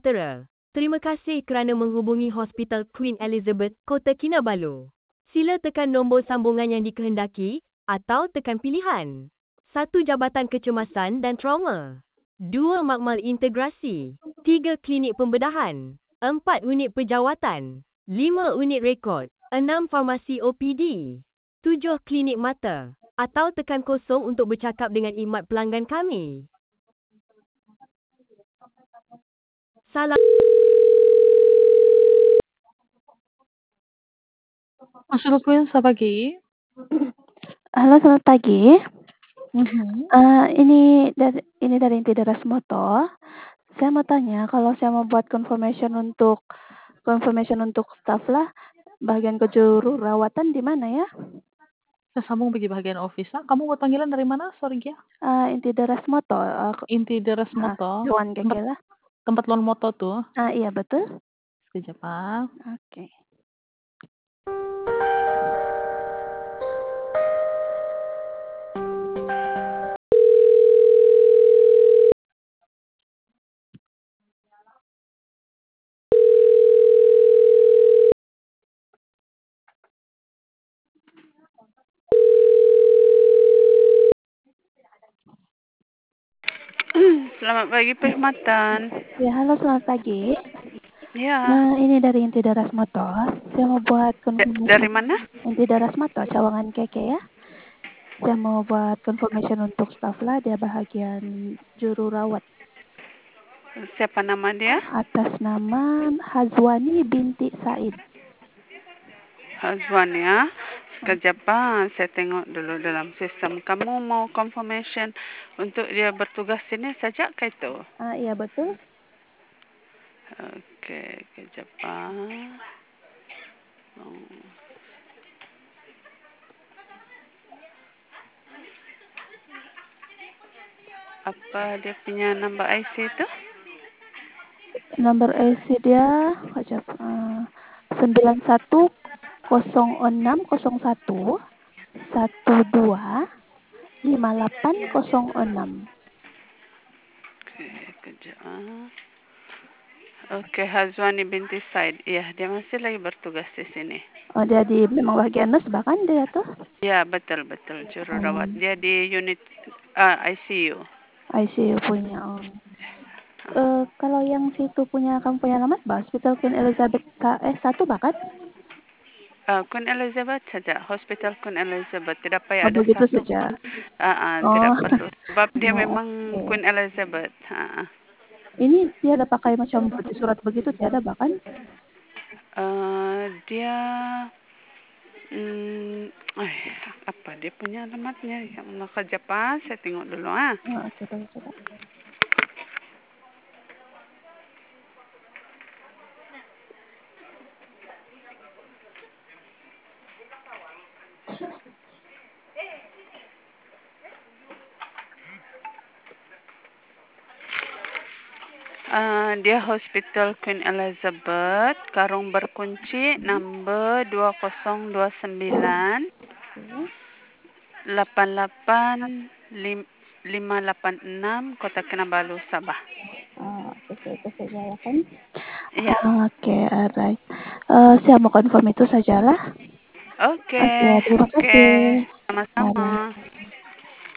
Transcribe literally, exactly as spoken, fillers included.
sejahtera. Terima kasih kerana menghubungi Hospital Queen Elizabeth, Kota Kinabalu. Sila tekan nombor sambungan yang dikehendaki atau tekan pilihan. Satu Jabatan Kecemasan dan Trauma. Dua Makmal Integrasi. Tiga Klinik Pembedahan. Empat Unit Pejawatan. Lima Unit Rekod. Enam Farmasi O P D. Tujuh Klinik Mata. Atau tekan kosong untuk bercakap dengan khidmat pelanggan kami. Salam. Hospital Queen, selamat pagi. Halo, selamat pagi. Mhm. Uh, ini dari ini dari Inti Deras Moto. Saya mau tanya, kalau saya mau buat confirmation untuk confirmation untuk staff lah, bagian kejuru rawatan di mana ya? Saya sambung pergi bagian office. Ah, kamu buat panggilan dari mana? Sorry ya. Uh, Inti Deras Moto. Uh, Inti Deras uh, Moto. Dewan Tempat, Keke lah. tempat loan moto tuh. Ah, iya betul. Sekejap, ah. Oke. Okay. Selamat pagi Perkhidmatan. Ya, halo selamat pagi. Ya. Nah, ini dari Inti Deras Moto. Saya mau buat confirmation. Dari mana? Inti Deras Moto, Cawangan Keke ya. Saya mau buat confirmation untuk staff lah, dia bahagian juru rawat. Siapa nama dia? Atas nama Hazwani binti Said. Hazwan ya. Sekejap ah, saya tengok dulu dalam sistem. Kamu mau confirmation untuk dia bertugas sini saja ke itu? Ah, iya betul. Okey, sekejap ah. Oh. Apa dia punya nombor I C itu? Nomor I C dia sekejap uh, sembilan satu kosong enam kosong satu satu dua lima delapan kosong enam. Okey, sekejap ah. Okey, Hazwani binti Said. Ya, dia masih lagi bertugas di sini. Oh, dia di memang bagian nurse bahkan dia tuh. Ya, betul betul juru rawat. Hmm. Dia di unit uh, I C U. I C U punya. Oh. Uh, kalau yang situ punya kamu punya alamat, Hospital Queen Elizabeth K S satu bahkan? Uh, Queen Elizabeth saja, Hospital Queen Elizabeth. Tidak payah Oh, ada begitu satu saja. pun. Uh, uh, Oh. Tidak perlu. Sebab dia Oh, memang okay. Queen Elizabeth. Uh, uh. Ini dia ada pakai macam putih surat begitu tiada bahkan? Uh, dia, hmm, eh, apa dia punya alamatnya? Ya Allah, kejap ah, saya tengok dulu ah. Oh, coba coba. Uh, dia Hospital Queen Elizabeth, Karung Berkunci, nombor dua kosong dua sembilan lapan lapan lima lapan enam, Kota Kinabalu, Sabah. Oh, oke, itu saja ya kan? Ya. Oke, okay, alright. Uh, saya mau confirm itu sajalah. Oke. Oke, okay, terima Oke. kasih. Sama-sama. Bye.